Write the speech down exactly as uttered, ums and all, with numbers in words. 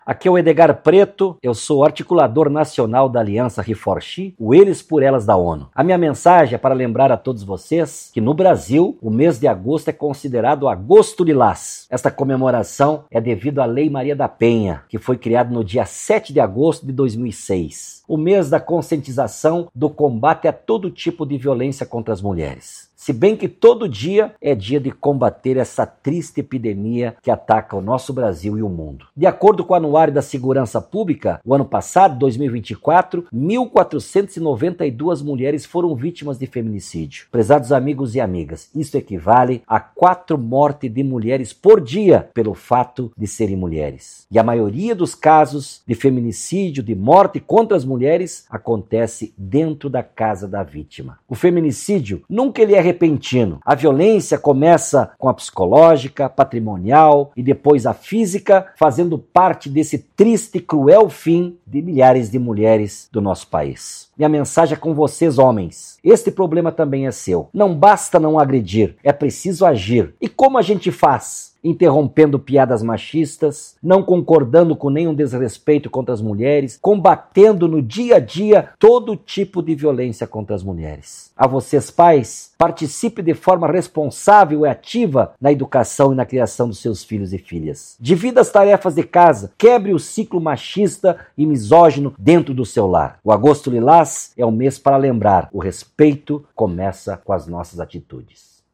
Aqui é o Edgar Preto, eu sou articulador nacional da Aliança Reforchi, o Eles por Elas da ONU. A minha mensagem é para lembrar a todos vocês que no Brasil o mês de agosto é considerado Agosto Lilás. Esta comemoração é devido à Lei Maria da Penha, que foi criada no dia sete de agosto de dois mil e seis. O mês da conscientização do combate a todo tipo de violência contra as mulheres. Se bem que todo dia é dia de combater essa triste epidemia que ataca o nosso Brasil e o mundo. De acordo com o Anuário da Segurança Pública, o ano passado, dois mil e vinte e quatro, mil quatrocentas e noventa e duas mulheres foram vítimas de feminicídio. Prezados amigos e amigas, isso equivale a quatro mortes de mulheres por dia pelo fato de serem mulheres. E a maioria dos casos de feminicídio, de morte contra as mulheres, acontece dentro da casa da vítima. O feminicídio nunca ele é repentino. A violência começa com a psicológica, patrimonial e depois a física, fazendo parte desse triste e cruel fim de milhares de mulheres do nosso país. Minha mensagem é com vocês, homens. Este problema também é seu. Não basta não agredir, é preciso agir. E como a gente faz? Interrompendo piadas machistas, não concordando com nenhum desrespeito contra as mulheres, combatendo no dia a dia todo tipo de violência contra as mulheres. A vocês, pais, participe de forma responsável e ativa na educação e na criação dos seus filhos e filhas. Divida as tarefas de casa, quebre o ciclo machista e misógino dentro do seu lar. O Agosto Lilás é um mês para lembrar, o respeito começa com as nossas atitudes.